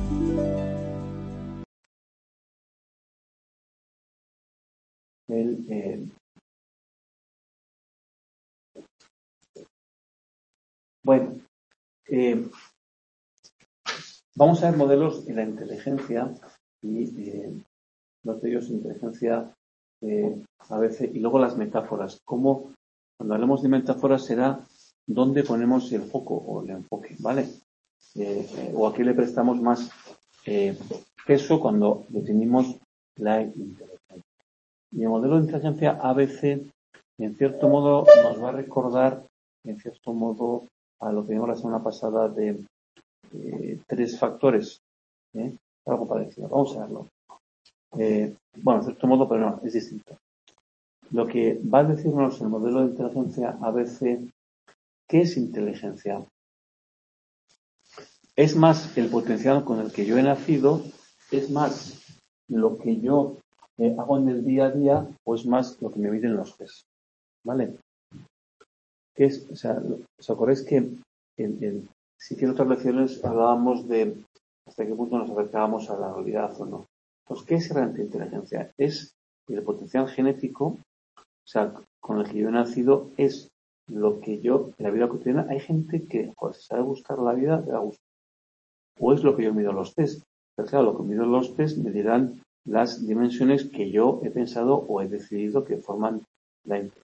Bueno, vamos a ver modelos de la inteligencia y los de ellos inteligencia a veces, y luego las metáforas. Cómo, cuando hablemos de metáforas, será dónde ponemos el foco o el enfoque, ¿vale? O a qué le prestamos más peso cuando definimos la inteligencia. Y el modelo de inteligencia ABC, en cierto modo, nos va a recordar, en cierto modo, a lo que vimos la semana pasada de 3 factores. Algo parecido. Vamos a verlo. Bueno, en cierto modo, pero no, es distinto. Lo que va a decirnos el modelo de inteligencia ABC, ¿qué es inteligencia? ¿Es más el potencial con el que yo he nacido? ¿Es más lo que yo hago en el día a día? ¿O es más lo que me miden los test? ¿Vale? ¿Qué es? O sea, ¿os acordáis que sí que en otras lecciones hablábamos de hasta qué punto nos acercábamos a la realidad o no? Pues, ¿qué es realmente inteligencia? Es el potencial genético, o sea, con el que yo he nacido, es lo que yo, en la vida cotidiana, hay gente que, si sabe buscar la vida, le da gusto. O es lo que yo mido en los test. Pero claro, lo que mido en los test me dirán las dimensiones que yo he pensado o he decidido que forman la inteligencia.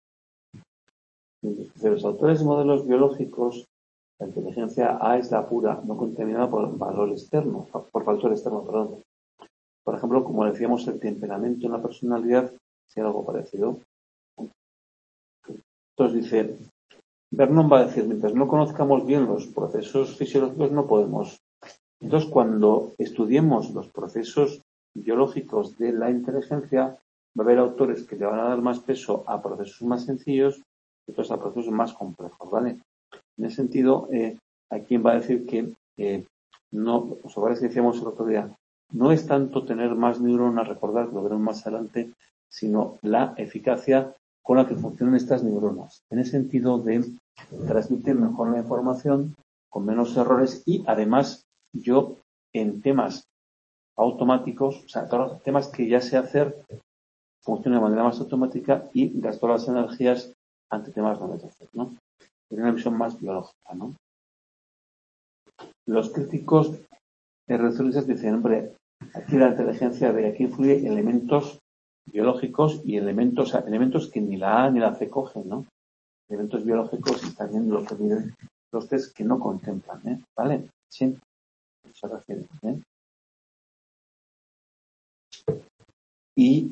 De los autores de modelos biológicos, la inteligencia A es la pura, no contaminada por valor externo, por factor externo, perdón. Por ejemplo, como decíamos, el temperamento en la personalidad, si algo parecido. Entonces dice, Vernon va a decir, mientras no conozcamos bien los procesos fisiológicos no podemos. Entonces, cuando estudiemos los procesos biológicos de la inteligencia, va a haber autores que le van a dar más peso a procesos más sencillos y otros a procesos más complejos, ¿vale? En ese sentido, hay quien va a decir que no, os acordáis que decíamos el otro día, no es tanto tener más neuronas, recordar que lo veremos más adelante, sino la eficacia con la que funcionan estas neuronas. En el sentido de transmitir mejor la información, con menos errores y además yo en temas automáticos, o sea, todos los temas que ya sé hacer, funcionan de manera más automática y gasto las energías ante temas no de hacer, ¿no? Es una visión más biológica, ¿no? Los críticos reduccionistas dicen, hombre, aquí la inteligencia de aquí influye elementos biológicos y elementos, o sea, elementos que ni la A ni la C cogen, ¿no? Elementos biológicos y también lo que miden los test que no contemplan, ¿vale? Sí, se refiere, Y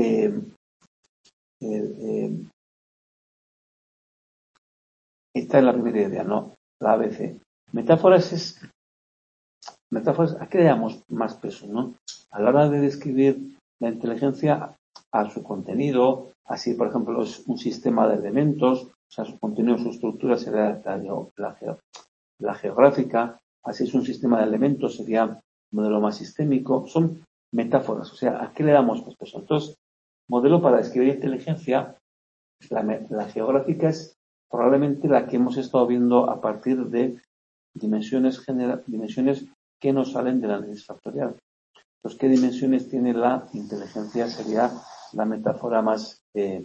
esta es la primera idea, ¿no? La ABC. Metáforas, ¿a qué le damos más peso, no? A la hora de describir la inteligencia, a su contenido, así, por ejemplo, es un sistema de elementos, o sea, su contenido, su estructura sería la geográfica, así es un sistema de elementos, sería un modelo más sistémico, son metáforas, o sea, ¿a qué le damos más peso? Entonces, modelo para describir inteligencia, la geográfica es probablemente la que hemos estado viendo a partir de dimensiones que nos salen del análisis factorial. Pues, ¿qué dimensiones tiene la inteligencia? Sería la metáfora más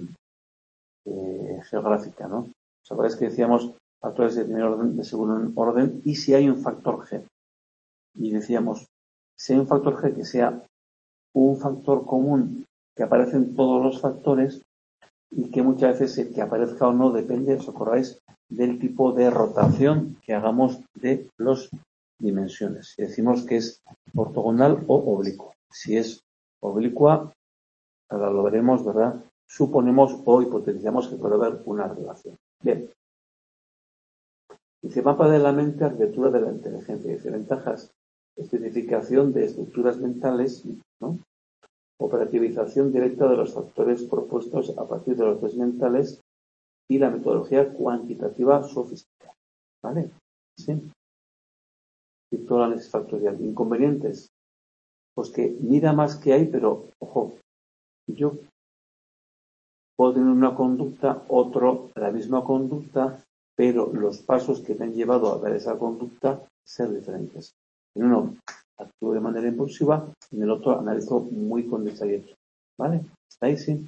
geográfica, ¿no? ¿Os acordáis que decíamos factores de primer orden, de segundo orden, y si hay un factor G? Y decíamos, si hay un factor G que sea un factor común que aparece en todos los factores y que muchas veces el que aparezca o no depende, ¿os acordáis?, del tipo de rotación que hagamos de las dimensiones. Si decimos que es ortogonal o oblicua. Si es oblicua, ahora lo veremos, ¿verdad? Suponemos o hipotetizamos que puede haber una relación. Bien. Dice, mapa de la mente, arquitectura de la inteligencia. Dice, ventajas, especificación de estructuras mentales, ¿no? Operativización directa de los factores propuestos a partir de los test mentales y la metodología cuantitativa sofisticada. ¿Vale? Sí. Y todo el análisis factorial. Inconvenientes. Pues que mira más que hay, pero, ojo, yo puedo tener una conducta, otro la misma conducta, pero los pasos que me han llevado a dar esa conducta ser diferentes. En uno actúo de manera impulsiva, en el otro analizo muy con detalle. ¿Vale? ¿Está ahí? Sí.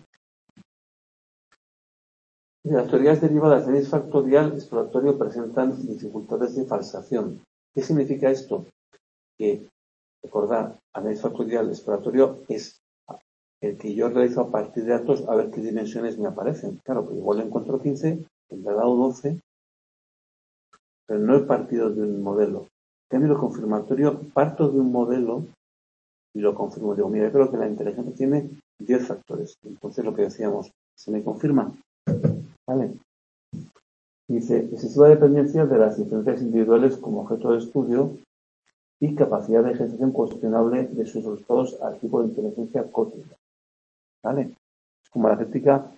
Las teorías derivadas de análisis factorial exploratorio presentan dificultades de falsación. ¿Qué significa esto? Que, recordar, análisis factorial exploratorio es el que yo realizo a partir de datos a ver qué dimensiones me aparecen. Claro, pues igual encuentro 15, me ha dado 12, pero no he partido de un modelo. En cambio, lo confirmatorio, parto de un modelo y lo confirmo. Digo, mira, yo creo que la inteligencia tiene 10 factores. Entonces, lo que decíamos, se me confirma. ¿Vale? Dice, excesiva dependencia de las diferencias individuales como objeto de estudio y capacidad de ejecución cuestionable de sus resultados al tipo de inteligencia cotidiana. ¿Vale? Como la crítica,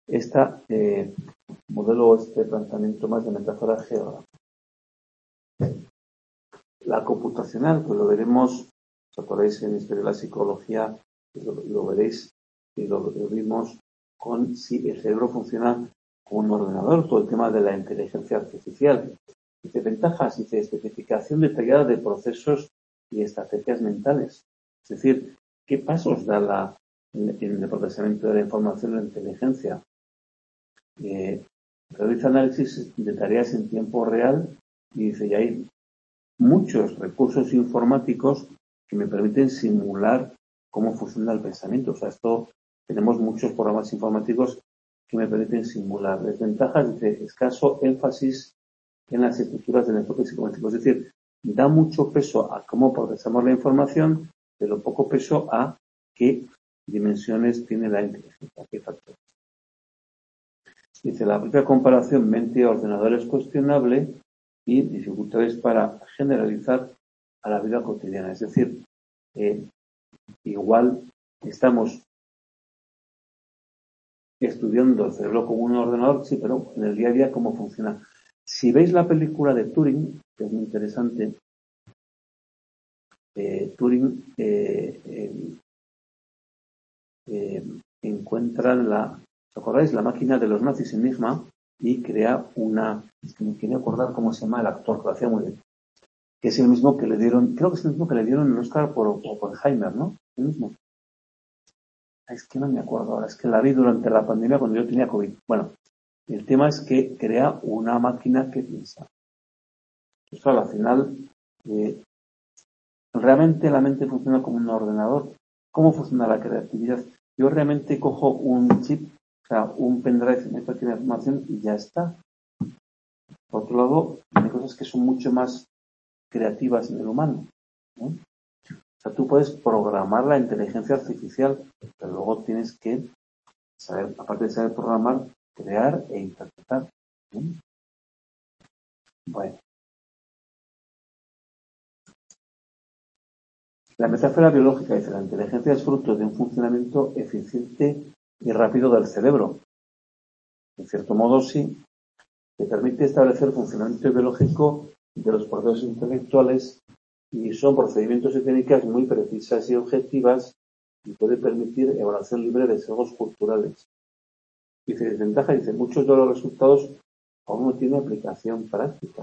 modelo, este planteamiento más de metáfora geográfica. La computacional, pues lo veremos, os acordáis en Historia de la Psicología, lo veréis y lo vimos con si el cerebro funciona como un ordenador, todo el tema de la inteligencia artificial. Dice ventajas, dice especificación detallada de procesos y estrategias mentales. Es decir, ¿qué pasos da en el procesamiento de la información en la inteligencia? Realiza análisis de tareas en tiempo real y dice, y hay muchos recursos informáticos que me permiten simular cómo funciona el pensamiento. O sea, tenemos muchos programas informáticos que me permiten simular. Desventajas, dice, escaso énfasis en las estructuras del enfoque psicométrico. Es decir, da mucho peso a cómo procesamos la información, pero poco peso a qué dimensiones tiene la inteligencia, qué factores. Dice, la propia comparación mente-ordenador es cuestionable y dificultades para generalizar a la vida cotidiana. Es decir, igual estamos estudiando el cerebro como un ordenador, sí, pero en el día a día cómo funciona. Si veis la película de Turing, que es muy interesante, Turing encuentra ¿os acordáis? La máquina de los nazis Enigma y crea es que me quería acordar cómo se llama el actor, que lo hacía muy bien, que es el mismo que le dieron, creo que es el mismo que le dieron el Oscar por Oppenheimer, ¿no? El mismo. Es que no me acuerdo ahora, es que la vi durante la pandemia cuando yo tenía COVID. Bueno, el tema es que crea una máquina que piensa. Pues claro, al final, ¿realmente la mente funciona como un ordenador? ¿Cómo funciona la creatividad? Yo realmente cojo un chip, o sea, un pendrive, meto aquí la información y ya está. Por otro lado, hay cosas que son mucho más creativas en el humano, ¿no? O sea, tú puedes programar la inteligencia artificial, pero luego tienes que saber, aparte de saber programar, crear e interpretar, ¿no? Bueno. La metáfora biológica dice, la inteligencia es fruto de un funcionamiento eficiente y rápido del cerebro. En cierto modo, sí, que permite establecer el funcionamiento biológico de los procesos intelectuales y son procedimientos y técnicas muy precisas y objetivas y puede permitir evaluación libre de sesgos culturales. Dice, desventaja, dice, muchos de los resultados aún no tienen aplicación práctica.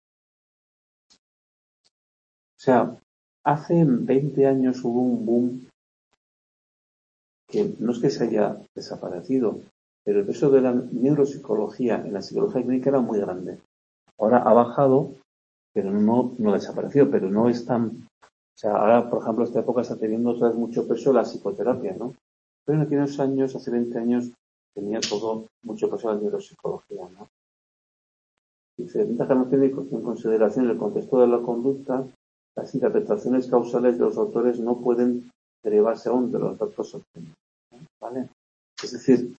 O sea, hace 20 años hubo un boom que no es que se haya desaparecido, pero el peso de la neuropsicología en la psicología clínica era muy grande. Ahora ha bajado, pero no ha desaparecido, pero no es tan... O sea, ahora, por ejemplo, esta época está teniendo otra vez mucho peso la psicoterapia, ¿no? Pero en aquellos años, hace 20 años, tenía todo mucho peso la neuropsicología, ¿no? Dice, ventaja no tiene en consideración el contexto de la conducta, las interpretaciones causales de los autores no pueden derivarse aún de los datos obtenidos, ¿vale? Es decir,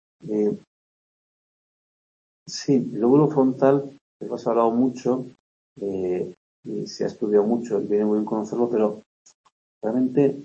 sí, el lóbulo frontal, hemos hablado mucho, y se ha estudiado mucho, y viene muy bien conocerlo, pero realmente,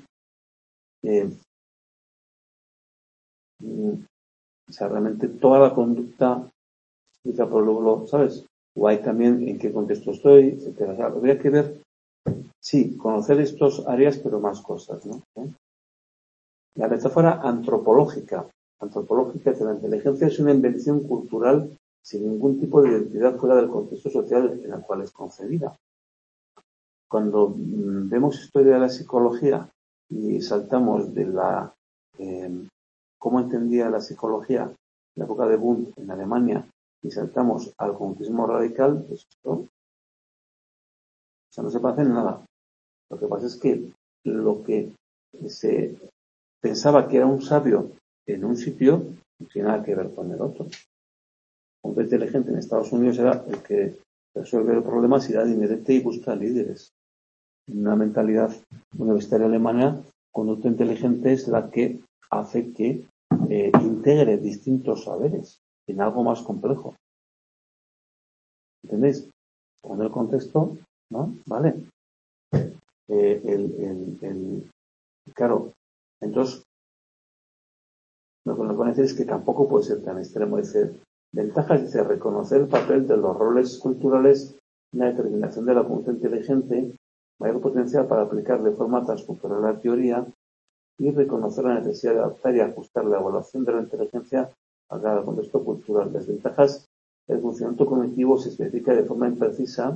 o sea, realmente toda la conducta explica por el lóbulo, ¿sabes? O hay también en qué contexto estoy, etcétera. O sea, habría que ver, sí, conocer estos áreas, pero más cosas, ¿no? La metáfora antropológica de la inteligencia es una invención cultural sin ningún tipo de identidad fuera del contexto social en el cual es concebida. cuando vemos historia de la psicología y saltamos de la cómo entendía la psicología en la época de Wundt en Alemania y saltamos al cognitivismo radical, pues esto, no se parece en nada. Lo que pasa es que lo que se pensaba que era un sabio en un sitio no tiene nada que ver con el otro. Un hombre inteligente en Estados Unidos era el que resuelve los problemas y da inherente y busca líderes. En una mentalidad universitaria alemana, conducta inteligente es la que hace que integre distintos saberes en algo más complejo. ¿Entendéis? Con el contexto, ¿no? Vale. Claro, entonces lo que nos van a decir es que tampoco puede ser tan extremo. Dice, ventajas, dice, reconocer el papel de los roles culturales en la determinación de la conducta inteligente, mayor potencial para aplicar de forma transcultural la teoría y reconocer la necesidad de adaptar y ajustar la evaluación de la inteligencia a cada contexto cultural. Las ventajas, el funcionamiento cognitivo se especifica de forma imprecisa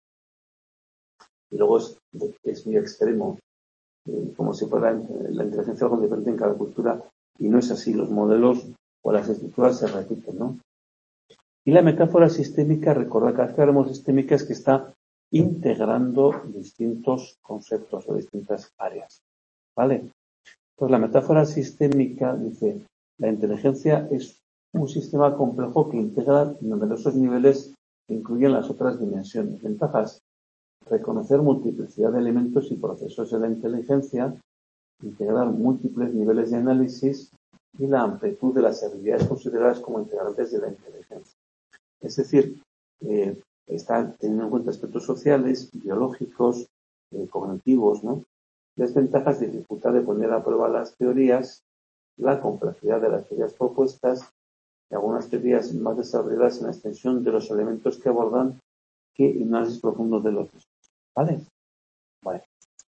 y luego es muy extremo, como si fuera la inteligencia algo diferente en cada cultura, y no es así. Los modelos o las estructuras se repiten, ¿no? Y la metáfora sistémica, recordad, cada vez que hablamos de sistémica es que está integrando distintos conceptos o distintas áreas, ¿vale? Pues la metáfora sistémica dice, la inteligencia es un sistema complejo que integra numerosos niveles que incluyen las otras dimensiones. Ventajas, reconocer multiplicidad de elementos y procesos de la inteligencia, integrar múltiples niveles de análisis y la amplitud de las habilidades consideradas como integrantes de la inteligencia. Es decir, está teniendo en cuenta aspectos sociales, biológicos, cognitivos, ¿no? Desventajas, dificultad de poner a prueba las teorías, la complejidad de las teorías propuestas y algunas teorías más desarrolladas en la extensión de los elementos que abordan que en análisis profundo de los mismos. ¿Vale? Vale.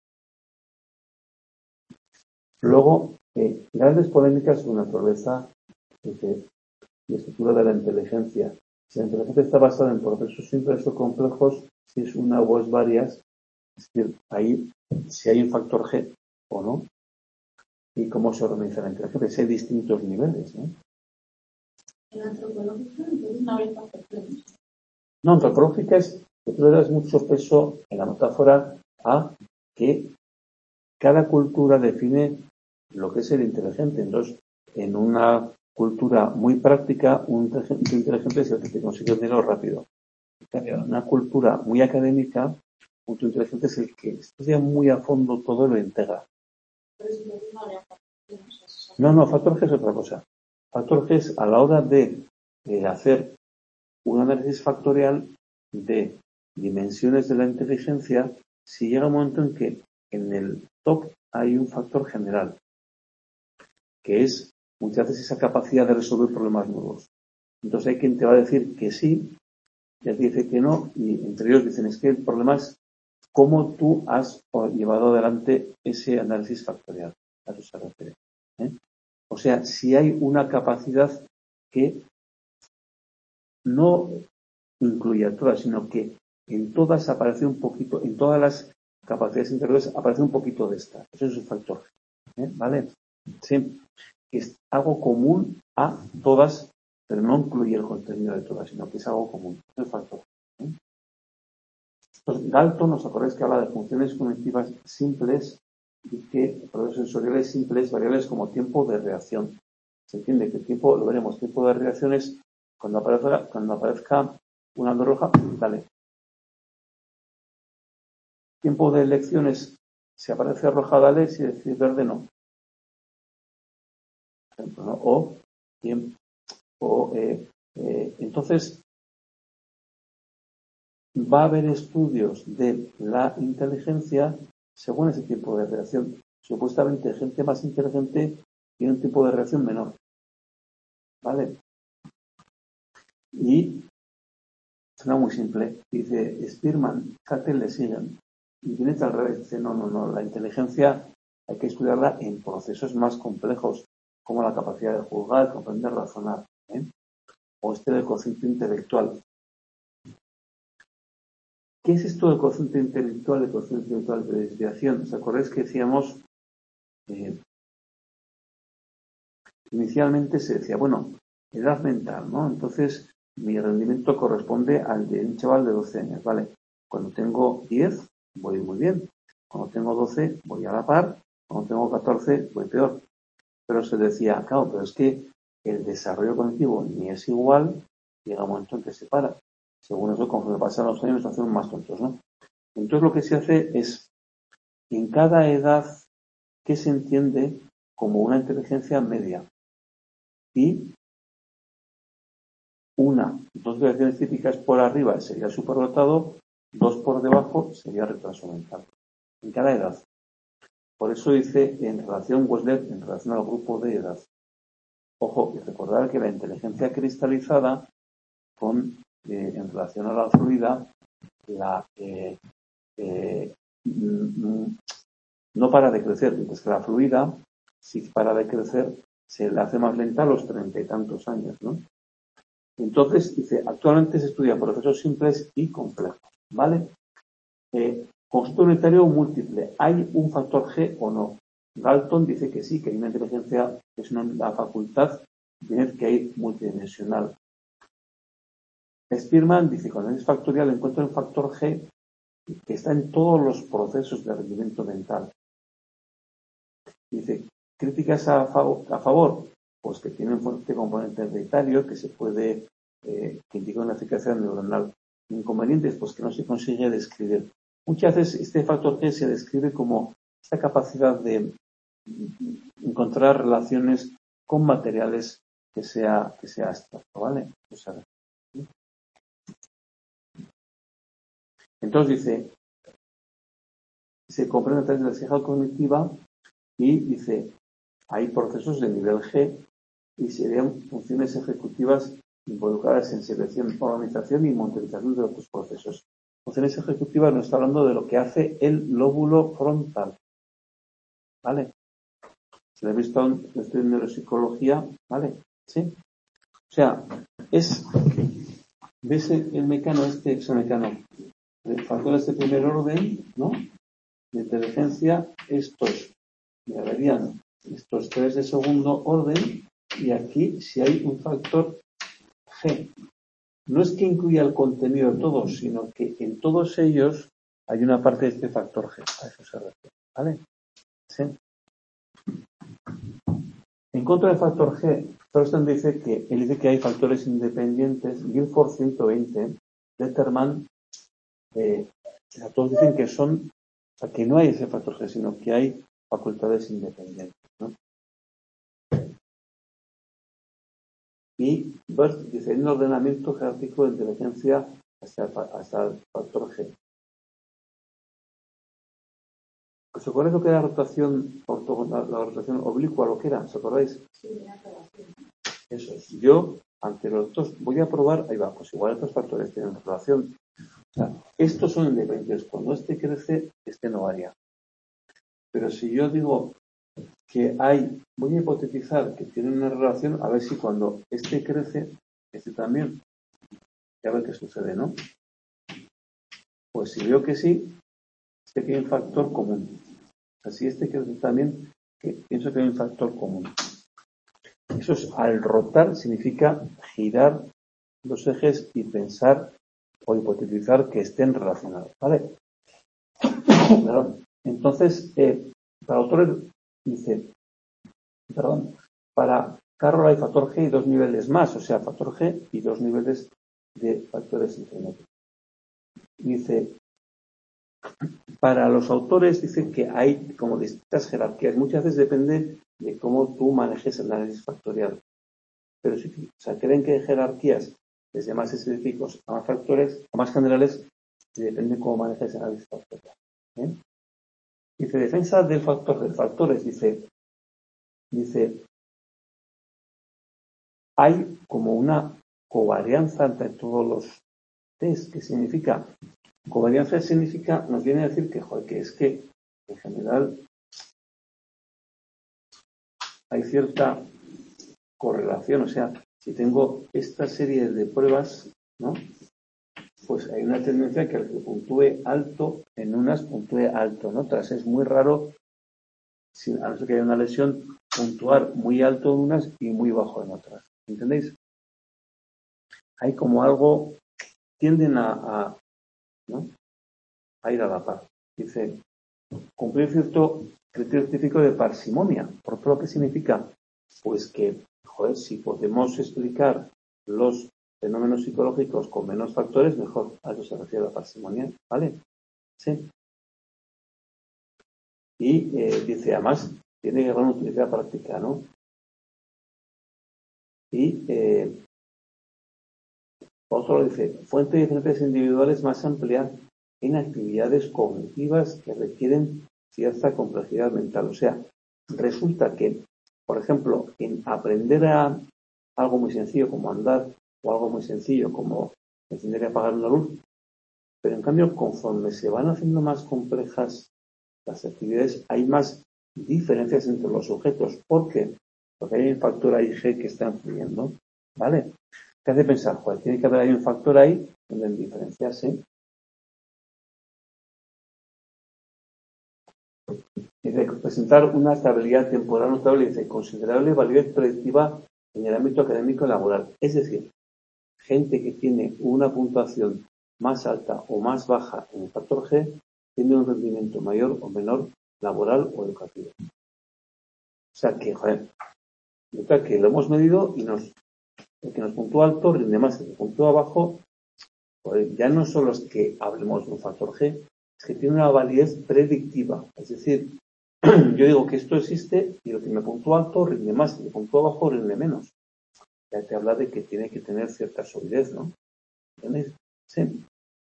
Luego, grandes polémicas sobre naturaleza y estructura de la inteligencia. Si la inteligencia está basada en procesos simples o complejos, si es una o es varias, es decir, ahí si hay un factor G o no, y cómo se organiza la inteligencia, si hay distintos niveles, ¿no? En antropológica, entonces no habría factor G. No, antropológica es que tú le das mucho peso en la metáfora a que cada cultura define lo que es el inteligente. Entonces, en una cultura muy práctica, un inteligente es el que te consigue el dinero rápido. En una cultura muy académica, un inteligente es el que estudia muy a fondo todo y lo integra. No, factor G es otra cosa. Factor G es a la hora de hacer un análisis factorial de dimensiones de la inteligencia, si llega un momento en que en el top hay un factor general, que es muchas veces esa capacidad de resolver problemas nuevos. Entonces hay quien te va a decir que sí, y él dice que no, y entre ellos dicen, es que el problema es cómo tú has llevado adelante ese análisis factorial. A eso se refiere. O sea, si hay una capacidad que no incluye a todas, sino que en todas aparece un poquito, en todas las capacidades interiores aparece un poquito de esta. Eso es un factor. ¿Vale? Sí. Es algo común a todas, pero no incluye el contenido de todas, sino que es algo común. Es el factor. Entonces, Galton, ¿os acordáis que habla de funciones cognitivas simples y que procesos sensoriales simples, variables como tiempo de reacción? Se entiende que el tiempo, lo veremos, tiempo de reacción es cuando aparezca una luz roja, dale. Tiempo de elecciones, si aparece roja, dale, si decir verde, no. Por ejemplo, ¿no? Entonces, va a haber estudios de la inteligencia según ese tiempo de reacción. Supuestamente, gente más inteligente tiene un tiempo de reacción menor. ¿Vale? Y suena muy simple. Dice Spearman, Haeckel le siguen. Y viene al revés. Dice, no. La inteligencia hay que estudiarla en procesos más complejos, como la capacidad de juzgar, comprender, razonar. O del cociente intelectual. ¿Qué es esto del cociente intelectual, el cociente intelectual de desviación? ¿Os acordáis que decíamos, inicialmente se decía, bueno, edad mental, ¿no? Entonces, mi rendimiento corresponde al de un chaval de 12 años, ¿vale? Cuando tengo 10, voy muy bien. Cuando tengo 12, voy a la par. Cuando tengo 14, voy peor. Pero se decía, claro, pero es que el desarrollo cognitivo ni es igual, llega un momento en que se para. Según eso, conforme pasan los años, nos hacemos más tontos, ¿no? Entonces, lo que se hace es, en cada edad, que se entiende como una inteligencia media. Y dos variaciones típicas por arriba sería superdotado, 2 por debajo sería retraso mental. En cada edad. Por eso dice en relación Wessler, en relación al grupo de edad. Ojo, y recordar que la inteligencia cristalizada en relación a la fluida, no para de crecer, mientras que la fluida, si para de crecer, se le hace más lenta a los 30 y tantos años, ¿no? Entonces, dice, actualmente se estudian procesos simples y complejos, ¿vale? Conjunto unitario o múltiple, ¿hay un factor G o no? Galton dice que sí, que hay una inteligencia, que es la facultad de ver que hay multidimensional. Spearman dice, cuando es factorial encuentro el factor G que está en todos los procesos de rendimiento mental. Dice, críticas a favor, pues que tiene un fuerte componente hereditario que se puede, que indica una eficacia neuronal. Inconvenientes, pues que no se consigue describir. Muchas veces este factor G se describe como esta capacidad de encontrar relaciones con materiales que sea abstracto, ¿vale? O sea, entonces dice, se comprende a través de la escala cognitiva y dice, hay procesos de nivel G y serían funciones ejecutivas involucradas en selección, organización y monitorización de otros procesos. Funciones ejecutivas nos está hablando de lo que hace el lóbulo frontal. ¿Vale? Se le ha visto en estudio de neuropsicología, ¿vale? ¿Sí? O sea, ¿ves el mecano de factores de primer orden, ¿no? De inteligencia, estos me darían estos 3 de segundo orden, y aquí si hay un factor G. No es que incluya el contenido de todos, sino que en todos ellos hay una parte de este factor G. A eso se refiere. ¿Vale? ¿Sí? En contra del factor G, Thurston dice que hay factores independientes. Guilford 120, Letterman, todos dicen que que no hay ese factor G, sino que hay facultades independientes, ¿no? Y Bert dice, hay un ordenamiento jerárquico de inteligencia hasta el factor G. ¿Os acordáis lo que era la rotación oblicua, lo que era? ¿Os acordáis? Sí, la relación. Eso es. Yo, ante los dos, voy a probar, ahí va, pues igual estos factores tienen relación. O sea, estos son independientes. Cuando este crece, este no varía. Pero si yo digo que voy a hipotetizar que tienen una relación, a ver si cuando este crece, este también. Ya ver qué sucede, ¿no? Pues si veo que sí, sé que hay un factor común. O sea, si este crece también, pienso que hay un factor común. Eso es, al rotar significa girar los ejes y pensar o hipotetizar que estén relacionados, ¿vale? Entonces, para autores dice, para Carroll hay factor G y 2 niveles más, o sea, factor G y 2 niveles de factores intermedios. Dice, para los autores dice que hay como distintas jerarquías. Muchas veces depende de cómo tú manejes el análisis factorial. Pero si creen que hay jerarquías desde más específicos a más factores, a más generales, depende cómo manejes el análisis factorial. Dice, defensa del factor de factores, dice, hay como una covarianza entre todos los test. ¿Qué significa? Covarianza significa, nos viene a decir que es que en general hay cierta correlación, o sea, si tengo esta serie de pruebas, ¿no? pues hay una tendencia que el que puntúe alto en unas puntúe alto en otras. Es muy raro, a no ser que haya una lesión, puntuar muy alto en unas y muy bajo en otras. ¿Entendéis? Hay como algo, tienden ¿no? a ir a la par. Dice, cumplir cierto criterio científico de parsimonia. ¿Por todo lo que significa? Pues que, joder, si podemos explicar los fenómenos psicológicos con menos factores, mejor. A eso se refiere la parsimonia, ¿vale? Sí. Y dice, además, tiene gran utilidad práctica, ¿no? Y otro dice, fuente de diferencias individuales más amplia en actividades cognitivas que requieren cierta complejidad mental. O sea, resulta que, por ejemplo, en aprender a algo muy sencillo como andar o algo muy sencillo como encender y apagar una luz, pero en cambio, conforme se van haciendo más complejas las actividades, hay más diferencias entre los objetos. ¿Por qué? Porque hay un factor ahí G que está influyendo, ¿vale? Te hace pensar, pues tiene que haber ahí un factor ahí donde diferenciarse. Dice, presentar una estabilidad temporal notable y dice, considerable validez predictiva en el ámbito académico y laboral. Es decir, gente que tiene una puntuación más alta o más baja en el factor G tiene un rendimiento mayor o menor laboral o educativo. O sea que, joder, que lo hemos medido y el que nos puntúa alto rinde más, el que puntúa bajo, joder, ya no solo es que hablemos de un factor G, es que tiene una validez predictiva. Es decir, yo digo que esto existe y lo que me puntúa alto rinde más, y el que puntúa bajo rinde menos. Ya te habla de que tiene que tener cierta solidez, ¿no? ¿Entendéis? Sí.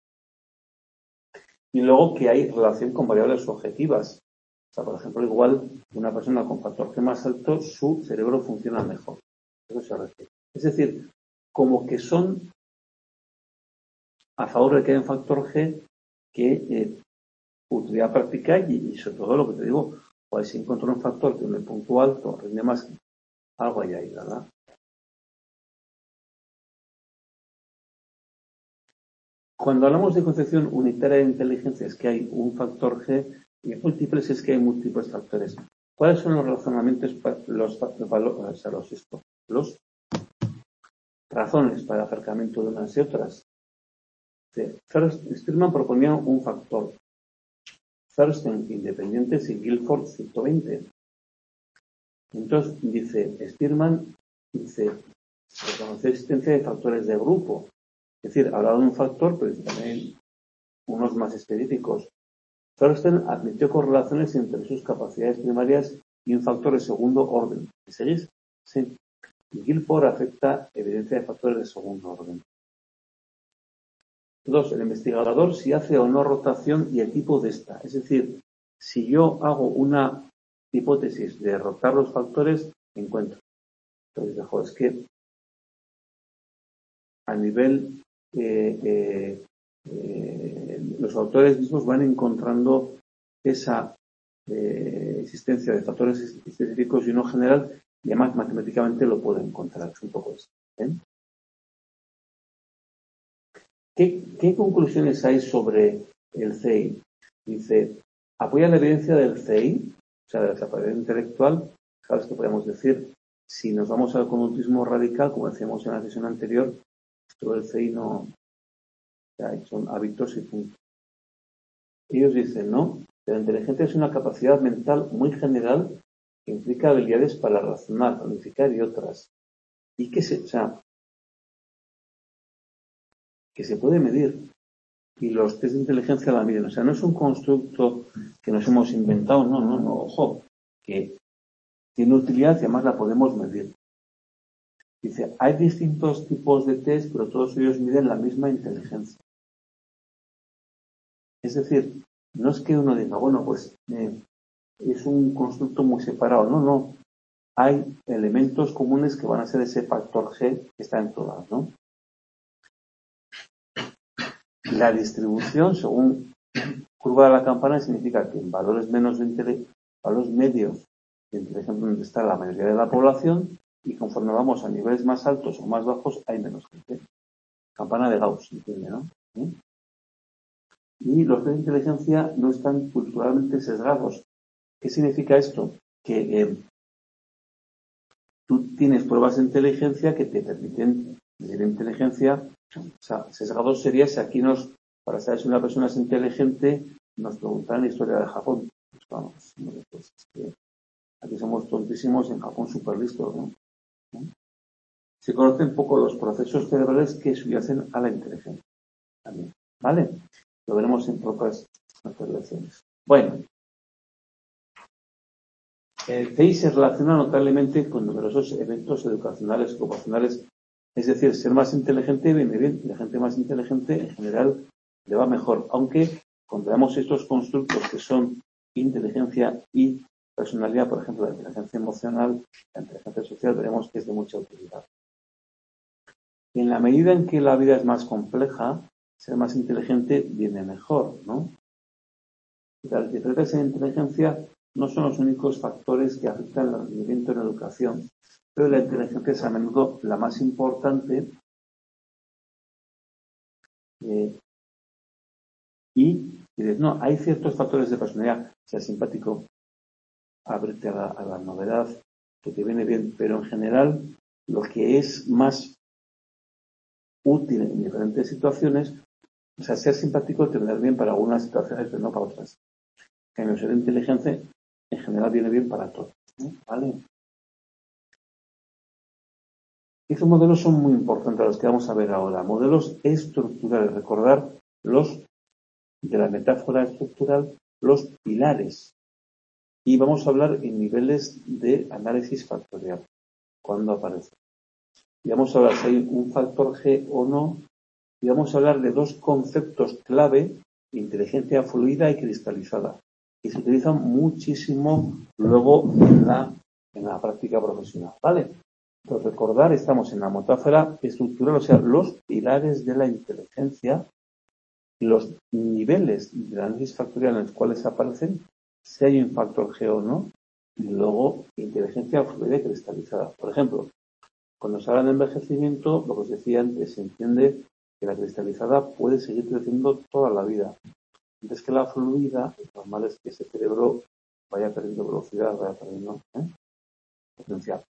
Y luego que hay relación con variables objetivas. O sea, por ejemplo, igual una persona con factor G más alto, su cerebro funciona mejor. Eso se refiere. Es decir, como que son a favor de que haya un factor G que utilidad práctica y sobre todo lo que te digo, pues si encuentro un factor que me puntúa alto, rinde más, algo hay ahí, ¿verdad? Cuando hablamos de concepción unitaria de inteligencia es que hay un factor G y múltiples es que hay múltiples factores. ¿Cuáles son los razonamientos, los razones para el acercamiento de unas y otras? Stirman proponía un factor. Thurston independientes y Guilford 120. Entonces dice Stirman, reconocer existencia de factores de grupo. Es decir, hablaba de un factor, pero también unos más específicos. Thurston admitió correlaciones entre sus capacidades primarias y un factor de segundo orden. ¿Me seguís? Sí. Y Guilford acepta evidencia de factores de segundo orden. 2. El investigador si hace o no rotación y el tipo de esta. Es decir, si yo hago una hipótesis de rotar los factores, encuentro. Entonces, es que a nivel los autores mismos van encontrando esa existencia de factores específicos y uno general, y además matemáticamente lo pueden encontrar. Es un poco eso. ¿Qué conclusiones hay sobre el CI? Dice, apoya la evidencia del CI, o sea, de la capacidad intelectual. ¿Sabes qué podemos decir? Si nos vamos al conductismo radical, como decíamos en la sesión anterior, todo el CI no, son hábitos y puntos. Ellos dicen, no, la inteligencia es una capacidad mental muy general que implica habilidades para razonar, planificar y otras. Y que se puede medir. Y los test de inteligencia la miden. O sea, no es un constructo que nos hemos inventado, no, ojo, que tiene utilidad y además la podemos medir. Dice, hay distintos tipos de test, pero todos ellos miden la misma inteligencia. Es decir, no es que uno diga, bueno, pues es un constructo muy separado. No. Hay elementos comunes que van a ser ese factor G que está en todas, ¿no? La distribución, según curva de la campana, significa que en valores medios de inteligencia donde está la mayoría de la población, y conforme vamos a niveles más altos o más bajos, hay menos gente. Campana de Gauss, ¿entiende, no? ¿eh? Y los de inteligencia no están culturalmente sesgados. ¿Qué significa esto? Que tú tienes pruebas de inteligencia que te permiten decir inteligencia. O sea, sesgados sería si aquí para saber si una persona es inteligente, nos preguntan la historia de Japón. Pues vamos, pues es que aquí somos tontísimos, en Japón súper listos, ¿no? Se conocen poco los procesos cerebrales que subyacen a la inteligencia también, ¿vale? Lo veremos en otras lecciones. Bueno, el CI se relaciona notablemente con numerosos eventos educacionales, ocupacionales, es decir, ser más inteligente viene bien, y la gente más inteligente en general le va mejor, aunque cuando veamos estos constructos que son inteligencia y personalidad, por ejemplo, la inteligencia emocional, la inteligencia social, veremos que es de mucha utilidad. En la medida en que la vida es más compleja, ser más inteligente viene mejor, ¿no? Las diferencias en inteligencia no son los únicos factores que afectan el rendimiento en la educación, pero la inteligencia es a menudo la más importante y dices, no, hay ciertos factores de personalidad, ser simpático, ábrete a la novedad, que te viene bien, pero en general lo que es más útil en diferentes situaciones, o sea, ser simpático te viene bien para algunas situaciones, pero no para otras. En cambio, ser inteligente en general viene bien para todo, ¿no? ¿Vale? Estos modelos son muy importantes, los que vamos a ver ahora. Modelos estructurales. Recordar de la metáfora estructural, los pilares. Y vamos a hablar en niveles de análisis factorial. ¿Cuándo aparece? Y vamos a hablar si hay un factor G o no. Y vamos a hablar de dos conceptos clave, inteligencia fluida y cristalizada, que se utilizan muchísimo luego en la práctica profesional. ¿Vale? Entonces, recordar, estamos en la metáfora estructural, o sea, los pilares de la inteligencia, los niveles de análisis factorial en los cuales aparecen, si hay un factor G o no, y luego inteligencia fluida y cristalizada. Por ejemplo, cuando se habla de envejecimiento, lo que os decía antes, se entiende que la cristalizada puede seguir creciendo toda la vida. Antes que la fluida, lo normal es que ese cerebro vaya perdiendo velocidad, vaya perdiendo potencial.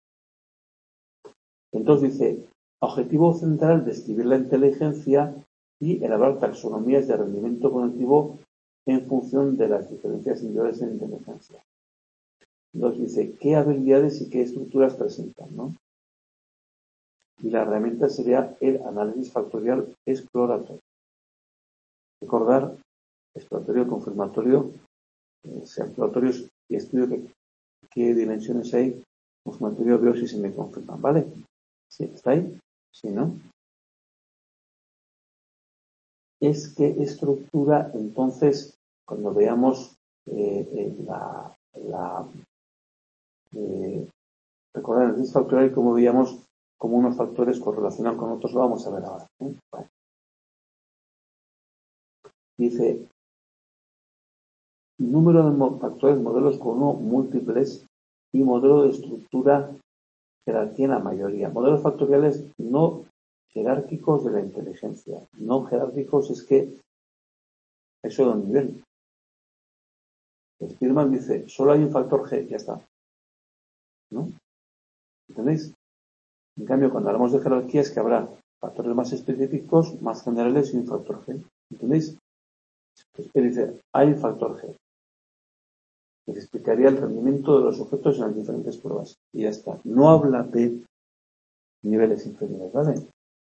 Entonces dice, objetivo central, describir la inteligencia y elaborar taxonomías de rendimiento cognitivo en función de las diferencias individuales en inteligencia. Entonces dice, ¿qué habilidades y qué estructuras presentan, ¿no? Y la herramienta sería el análisis factorial exploratorio. Recordar, exploratorio, confirmatorio, exploratorio y estudio qué dimensiones hay, confirmatorio veo si se me confirman, ¿vale? ¿Sí? ¿Está ahí? Sí, ¿no? Es que estructura, entonces, cuando veamos recordar el análisis factorial y cómo veíamos cómo unos factores correlacionan con otros, lo vamos a ver ahora. Vale. Dice, número de factores, modelos con uno múltiples y modelo de estructura jerarquía en la mayoría. Modelos factoriales no jerárquicos de la inteligencia. No jerárquicos es que eso da un nivel. Spearman dice, solo hay un factor G, ya está. ¿No? ¿Entendéis? En cambio, cuando hablamos de jerarquía es que habrá factores más específicos, más generales y un factor G. ¿Entendéis? Entonces, dice, hay un factor G. Que explicaría el rendimiento de los objetos en las diferentes pruebas. Y ya está. No habla de niveles inferiores, ¿vale?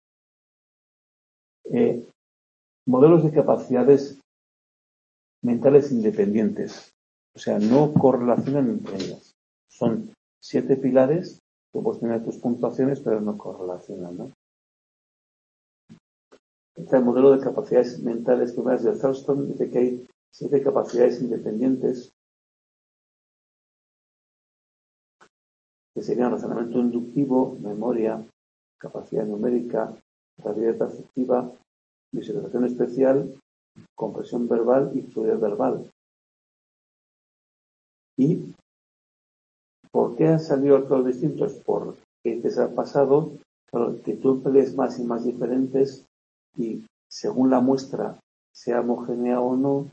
Modelos de capacidades mentales independientes. O sea, no correlacionan entre ellas. Son 7 pilares que puedes tener tus puntuaciones, pero no correlacionan, ¿no? Este modelo de capacidades mentales primeras de Thurston dice que hay 7 capacidades independientes que serían razonamiento inductivo, memoria, capacidad numérica, capacidad perceptiva, visualización especial, comprensión verbal y fluidez verbal. ¿Y por qué han salido todos distintos? Porque te ha pasado que tú emplees más y más diferentes y según la muestra sea homogénea o no.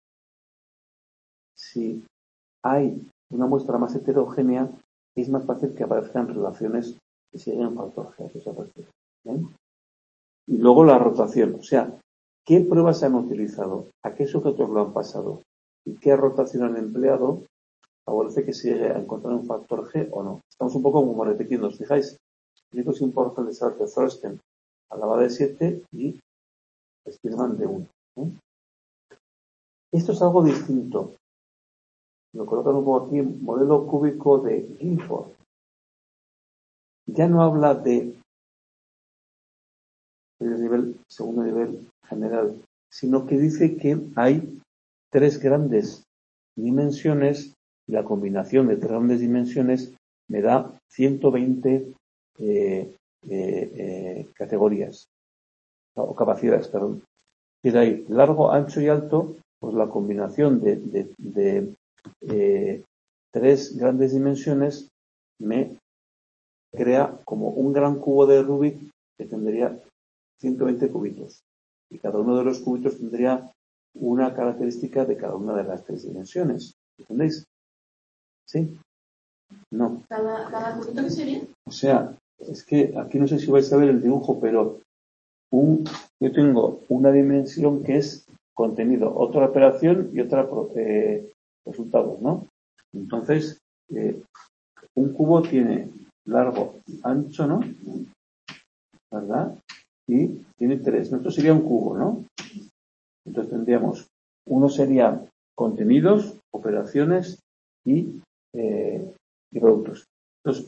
Si hay una muestra más heterogénea, es más fácil que aparezcan relaciones que siguen un factor G. Eso se aparece, ¿eh? Y luego la rotación. O sea, ¿qué pruebas se han utilizado? ¿A qué sujetos lo han pasado? ¿Y qué rotación han empleado? Favorece que se llegue a encontrar un factor G o no. Estamos un poco como repitiendo. ¿Os fijáis? El es importante saber que Thorsten hablaba de 7 y Spearman de 1. ¿eh? Esto es algo distinto. Lo colocan un poco aquí, modelo cúbico de Guilford. Ya no habla de primer nivel, segundo nivel general, sino que dice que hay 3 grandes dimensiones y la combinación de 3 grandes dimensiones me da 120 categorías o capacidades, perdón. Y ahí largo, ancho y alto, pues la combinación de 3 grandes dimensiones me crea como un gran cubo de Rubik que tendría 120 cubitos. Y cada uno de los cubitos tendría una característica de cada una de las 3 dimensiones. ¿Entendéis? ¿Sí? No. ¿Cada cubito qué sería? O sea, es que aquí no sé si vais a ver el dibujo, pero yo tengo una dimensión que es contenido, otra operación y otra resultados, ¿no? Entonces, un cubo tiene largo, ancho, ¿no? ¿Verdad? Y tiene 3. Esto sería un cubo, ¿no? Entonces tendríamos, uno sería contenidos, operaciones y productos. Entonces,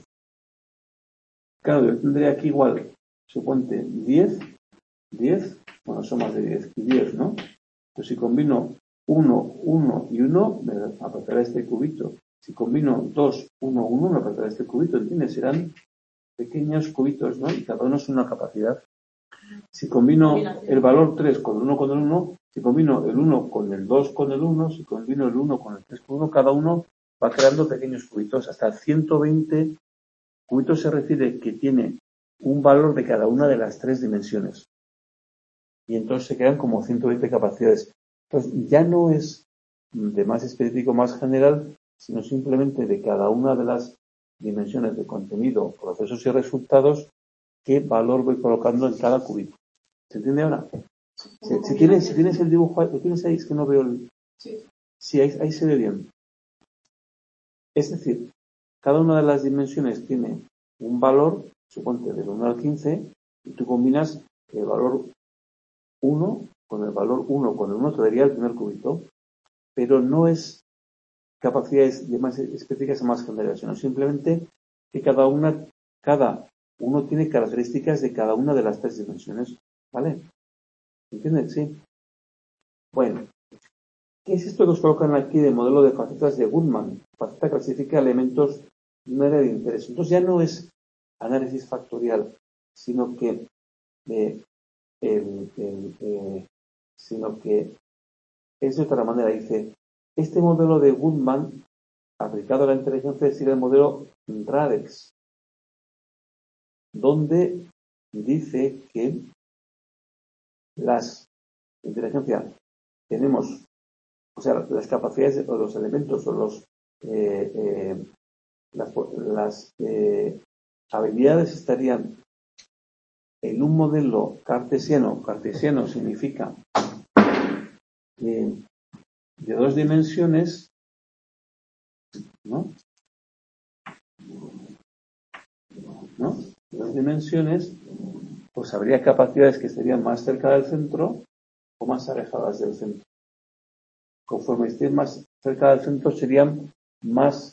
claro, yo tendría aquí igual, suponte 10, bueno, son más de 10 y 10, ¿no? Pues si combino 1, 1 y 1, me aparecerá este cubito. Si combino 2, 1, 1, me aparecerá este cubito, ¿entiendes? Serán pequeños cubitos, ¿no? Y cada uno es una capacidad. Si combino el valor 3 con el 1 con el 1, si combino el 1 con el 2 con el 1, si combino el 1 con el 3 con el 1, cada uno va creando pequeños cubitos. Hasta 120 cubitos se refiere que tiene un valor de cada una de las 3 dimensiones. Y entonces se quedan como 120 capacidades. Entonces ya no es de más específico, más general, sino simplemente de cada una de las dimensiones de contenido, procesos y resultados, qué valor voy colocando en cada cubito. ¿Se entiende ahora? Si tienes el dibujo, ¿lo tienes ahí? Es que no veo el... Sí, ahí se ve bien. Es decir, cada una de las dimensiones tiene un valor, suponte del 1 al 15, y tú combinas el valor 1 con el valor 1 con el 1, te daría el primer cubito, pero no es capacidades de más específicas a más generales, sino simplemente que cada uno tiene características de cada una de las 3 dimensiones, ¿vale? ¿Entiendes? Sí. Bueno, ¿qué es esto que os colocan aquí de modelo de facetas de Goodman? Faceta clasifica elementos de un área de interés. Entonces ya no es análisis factorial, sino que es de otra manera. Dice, este modelo de Goodman aplicado a la inteligencia es el modelo RADEX, donde dice que las inteligencias tenemos, o sea, las capacidades o los elementos o las habilidades estarían en un modelo cartesiano. Cartesiano significa de 2 dimensiones, ¿no? De 2 dimensiones, pues habría capacidades que estarían más cerca del centro o más alejadas del centro. Conforme estén más cerca del centro serían más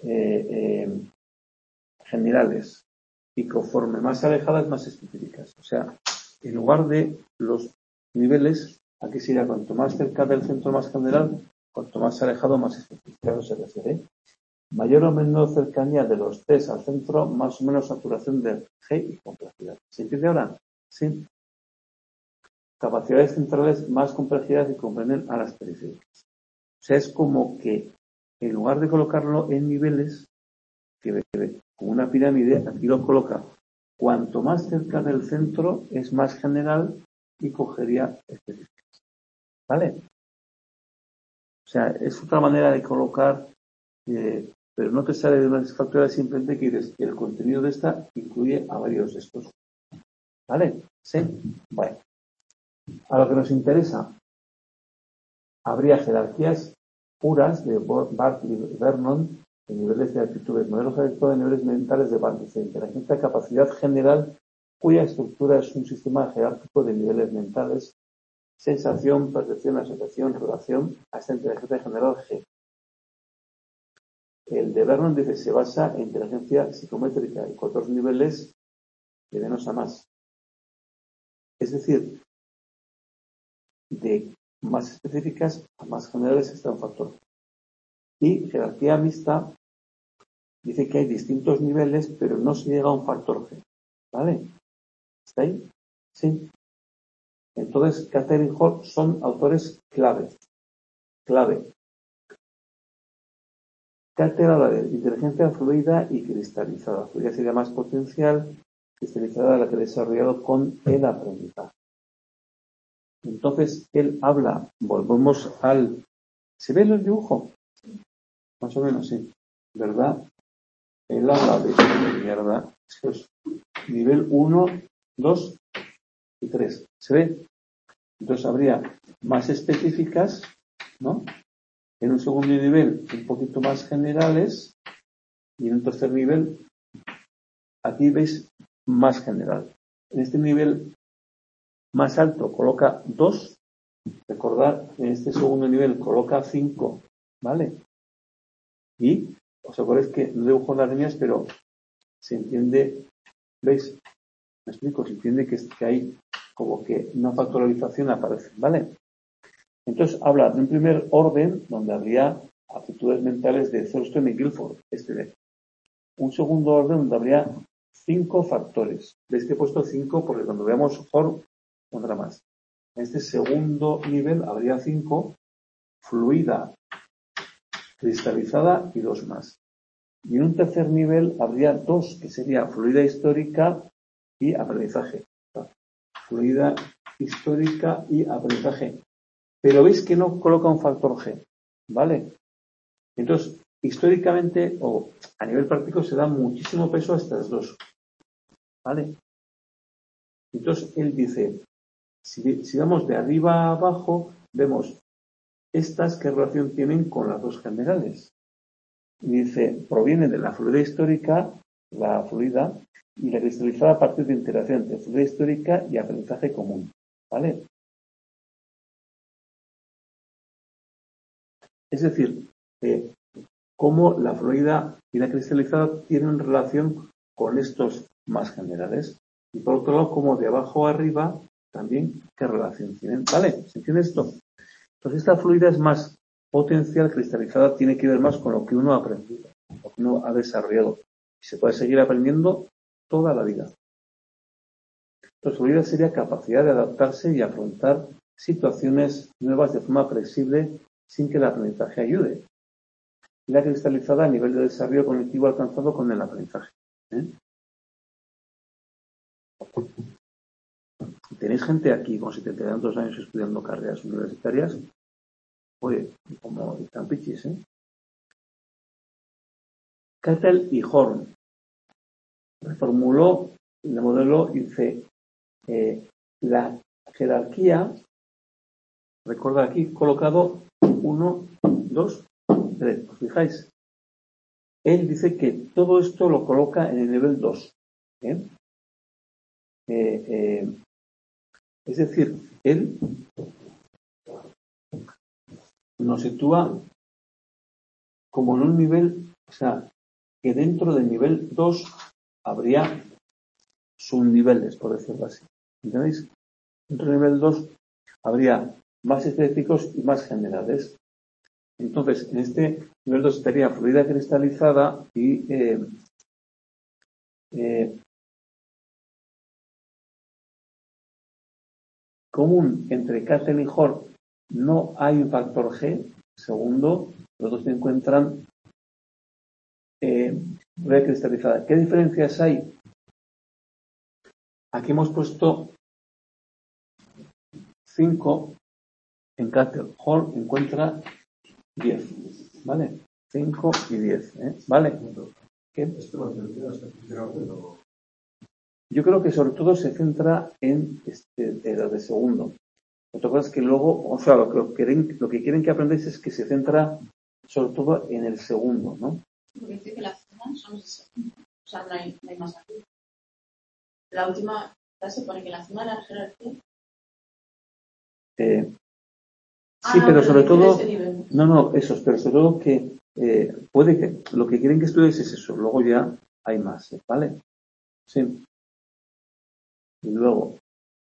generales y conforme más alejadas más específicas. O sea, en lugar de los niveles, aquí sería cuanto más cerca del centro más general, cuanto más alejado más específico se refiere. Mayor o menor cercanía de los test al centro, más o menos saturación de G y complejidad. ¿Se entiende ahora? Sí. Capacidades centrales, más complejidad y comprenden a las periféricas. O sea, es como que en lugar de colocarlo en niveles, que ve como una pirámide, aquí lo coloca. Cuanto más cerca del centro es más general y cogería específicas. ¿Vale? O sea, es otra manera de colocar, pero no te sale de una satisfactoria, simplemente que dices que el contenido de esta incluye a varios de estos. ¿Vale? ¿Sí? Bueno. A lo que nos interesa, habría jerarquías puras de Barth y Vernon de niveles de actitudes, modelos de niveles mentales de Barth, de inteligencia, capacidad general, cuya estructura es un sistema jerárquico de niveles mentales, sensación, percepción, asociación, relación, hasta inteligencia general G. El de Vernon dice se basa en inteligencia psicométrica y con 2 niveles de menos a más. Es decir, de más específicas a más generales está un factor. Y jerarquía mixta dice que hay distintos niveles, pero no se llega a un factor G. ¿Vale? ¿Está ahí? Sí. Entonces, Catherine Hall son autores clave. Cátedra de inteligencia fluida y cristalizada. Fluida sería más potencial, cristalizada la que he desarrollado con el aprendizaje. Entonces, él habla, volvemos al... ¿Se ve el dibujo? Más o menos, sí. ¿Verdad? Él habla de mierda. Nivel 1, 2 y 3. ¿Se ve? Entonces habría más específicas, ¿no? En un segundo nivel, un poquito más generales. Y en un tercer nivel, aquí veis más general. En este nivel más alto coloca 2. Recordad, en este segundo nivel coloca 5. ¿Vale? Y os acordáis que no dibujo las líneas, pero se entiende, ¿veis? Me explico, se entiende que hay como que una factorización aparece, ¿vale? Entonces habla de un primer orden donde habría aptitudes mentales de Thurston y Guilford, un segundo orden donde habría 5 factores. ¿Veis que he puesto 5? Porque cuando veamos Hall pondrá más. En este segundo nivel habría 5, fluida, cristalizada y 2 más. Y en un tercer nivel habría 2, que sería fluida histórica y aprendizaje. Fluida histórica y aprendizaje. Pero veis que no coloca un factor G. ¿Vale? Entonces, históricamente o a nivel práctico se da muchísimo peso a estas 2. ¿Vale? Entonces, él dice, si vamos de arriba a abajo, vemos estas qué relación tienen con las 2 generales. Y dice, proviene de la fluida histórica, la fluida, y la cristalizada a partir de interacción entre fluida histórica y aprendizaje común. ¿Vale? Es decir, cómo la fluida y la cristalizada tienen relación con estos más generales. Y por otro lado, como de abajo a arriba, también qué relación tienen. ¿Vale? ¿Se entiende esto? Entonces, esta fluida es más potencial, cristalizada, tiene que ver más con lo que uno ha aprendido, lo que uno ha desarrollado. Y se puede seguir aprendiendo toda la vida. Entonces, fluida sería capacidad de adaptarse y afrontar situaciones nuevas de forma flexible sin que el aprendizaje ayude. Y la cristalizada a nivel de desarrollo cognitivo alcanzado con el aprendizaje. ¿Tenéis gente aquí con 70 y tantos años estudiando carreras universitarias? Oye, como están pichis, Cattell y Horn reformuló el modelo y dice la jerarquía, recuerda aquí colocado 1, 2, 3, ¿os fijáis? Él dice que todo esto lo coloca en el nivel 2. Es decir, él nos sitúa como en un nivel, o sea, que dentro del nivel 2 habría subniveles, por decirlo así. ¿Entendéis? Dentro del nivel 2 habría más específicos y más generales. Entonces, en este nivel 2 estaría fluida cristalizada y común entre Cattell y Hall no hay un factor G. Segundo, los dos se encuentran fluida cristalizada. ¿Qué diferencias hay? Aquí hemos puesto 5, en Cattell-Hall encuentra 10, ¿vale? 5 y 10, ¿vale? ¿Qué? Yo creo que sobre todo se centra en la de segundo. Otra cosa es que luego, o sea, lo que quieren que aprendáis es que se centra sobre todo en el segundo, ¿no? Porque dice que las zonas son ese segundo. O sea, no hay más aquí. La última frase pone que la zona de la jerarquía. Sí, pero sobre todo, no, eso, pero sobre todo que puede que lo que quieren que estudies es eso, luego ya hay más, ¿vale? Sí. Y luego,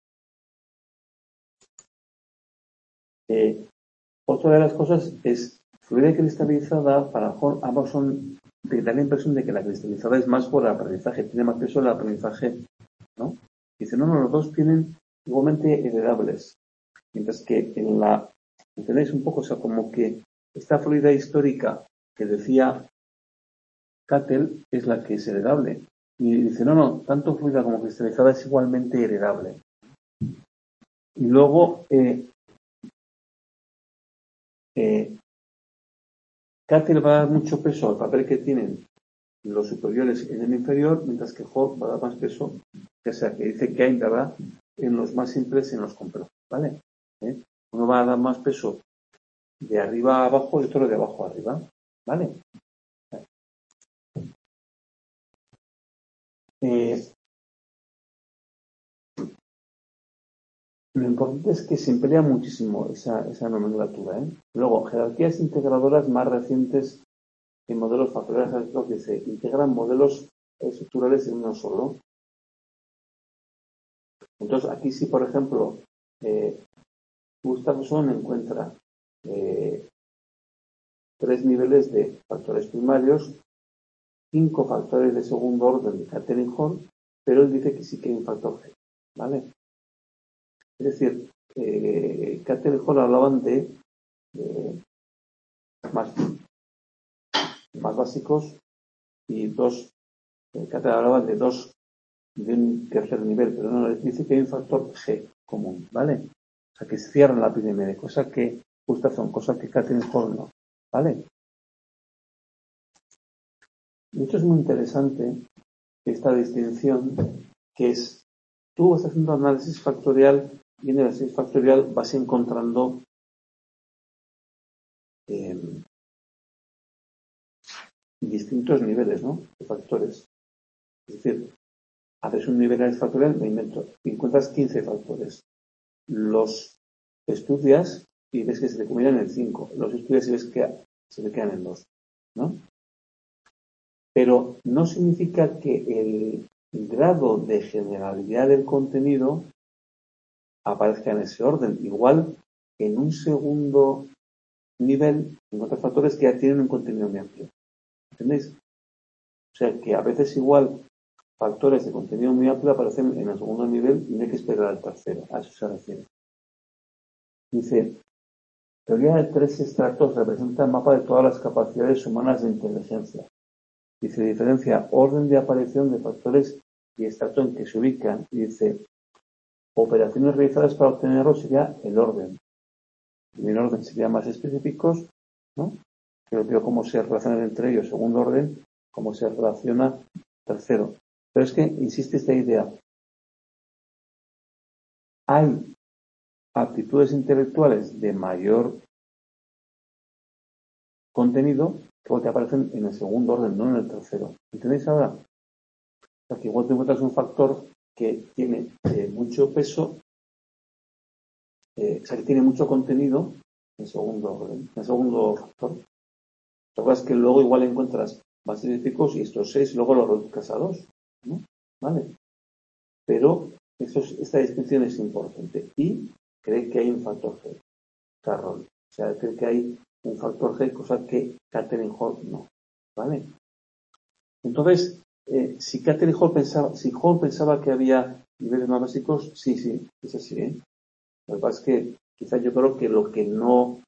otra de las cosas es fluida y cristalizada. Para Horn, ambos son, te da la impresión de que la cristalizada es más por el aprendizaje, tiene más peso el aprendizaje, ¿no? Dice, no, los dos tienen igualmente heredables, mientras que en la, ¿entendéis un poco? O sea, como que esta fluidez histórica que decía Cattell es la que es heredable. Y dice, no, tanto fluida como cristalizada es igualmente heredable. Y luego, Cattell va a dar mucho peso al papel que tienen los superiores en el inferior, mientras que Hall va a dar más peso, ya sea que dice que hay, ¿verdad?, en los más simples y en los complejos, ¿vale? Uno va a dar más peso de arriba a abajo y otro de abajo a arriba, ¿vale? Lo importante es que se emplea muchísimo esa nomenclatura, Luego, jerarquías integradoras más recientes en modelos factoriales que se integran modelos estructurales en uno solo. Entonces, aquí sí, por ejemplo, Gustafsson encuentra 3 niveles de factores primarios, 5 factores de segundo orden de Cattell-Hall, pero él dice que sí que hay un factor G, ¿vale? Es decir, Cattell-Hall hablaban de más básicos y Cattell hablaba de un tercer nivel, pero no, les dice que hay un factor G común, ¿vale? O sea, que cierran la pirámide, cosa que Gustafsson, cosa que Cattell-Hall no, ¿vale? De hecho, es muy interesante esta distinción, que es, tú vas haciendo análisis factorial y en el análisis factorial vas encontrando distintos niveles, ¿no?, de factores. Es decir, haces un nivel de análisis factorial, me invento, y encuentras 15 factores. Los estudias y ves que se te combinan en 5. Los estudias y ves que se te quedan en 2, ¿no? Pero no significa que el grado de generalidad del contenido aparezca en ese orden. Igual, en un segundo nivel, encuentras factores que ya tienen un contenido muy amplio. ¿Entendéis? O sea, que a veces igual factores de contenido muy amplio aparecen en el segundo nivel y no hay que esperar al tercero. A eso se refiere. Dice, teoría de 3 estratos representa el mapa de todas las capacidades humanas de inteligencia. Dice, diferencia orden de aparición de factores y estrato en que se ubican. Y dice, operaciones realizadas para obtenerlo sería el orden. Primer orden sería más específicos, ¿no? Pero cómo se relacionan entre ellos. Segundo orden, cómo se relaciona tercero. Pero es que insiste esta idea. Hay aptitudes intelectuales de mayor contenido que aparecen en el segundo orden, no en el tercero. ¿Entendéis ahora? O sea, que igual te encuentras un factor que tiene mucho peso, o sea, que tiene mucho contenido en segundo orden, en segundo factor. La verdad es que luego igual encuentras más específicos y estos 6 luego los reduzcas a 2, ¿no? ¿Vale? Pero esta distinción es importante. Y cree que hay un factor G, Carroll. O sea, cree que hay un factor G, cosa que Cattell-Hall no. ¿Vale? Entonces, si Hall pensaba que había niveles más básicos, sí, es así, ¿eh? Lo que pasa es que quizás yo creo que lo que no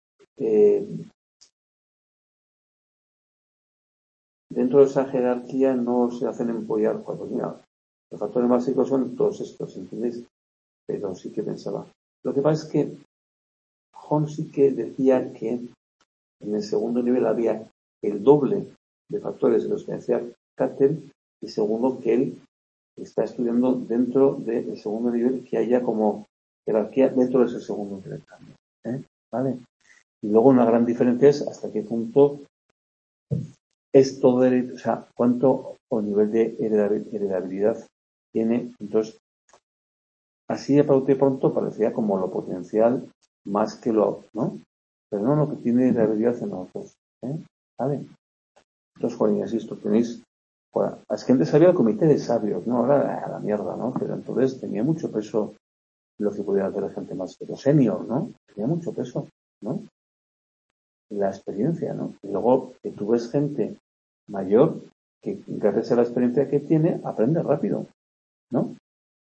dentro de esa jerarquía no se hacen empollar cuando, mira, los factores básicos son todos estos, ¿entendéis? Pero sí que pensaba. Lo que pasa es que Holmes sí que decía que en el segundo nivel había el doble de factores de los que decía Cattell, y segundo, que él está estudiando dentro del segundo nivel que haya como jerarquía dentro de ese segundo nivel también. ¿Vale? Y luego una gran diferencia es hasta qué punto es todo, o sea, cuánto o nivel de heredabilidad tiene. Entonces, así de pronto parecía como lo potencial más que lo, ¿no? Pero no lo que tiene heredabilidad en los dos. ¿Vale? Entonces, Juan, insisto, tenéis, bueno, es que antes había el comité de sabios, ¿no? Ahora la mierda, ¿no? Pero entonces tenía mucho peso lo que pudiera hacer gente más, pero senior, ¿no? Tenía mucho peso, ¿no? La experiencia, ¿no? Y luego que tú ves gente mayor que gracias a la experiencia que tiene aprende rápido, ¿no?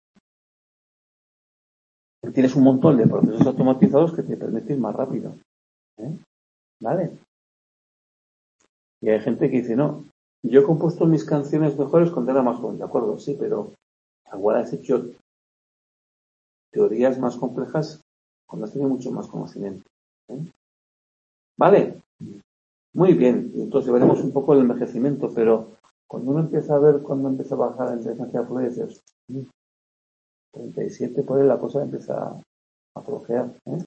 Tienes un montón de procesos automatizados que te permiten ir más rápido, ¿vale? Y hay gente que dice, no, yo he compuesto mis canciones mejores cuando era más joven, de acuerdo, sí, pero ahora has hecho teorías más complejas cuando has tenido mucho más conocimiento. ¿Vale? Muy bien, entonces veremos un poco el envejecimiento, pero cuando uno empieza a ver cuando empieza a bajar la inteligencia artificial, dices, 37 por ahí la cosa empieza a flojear.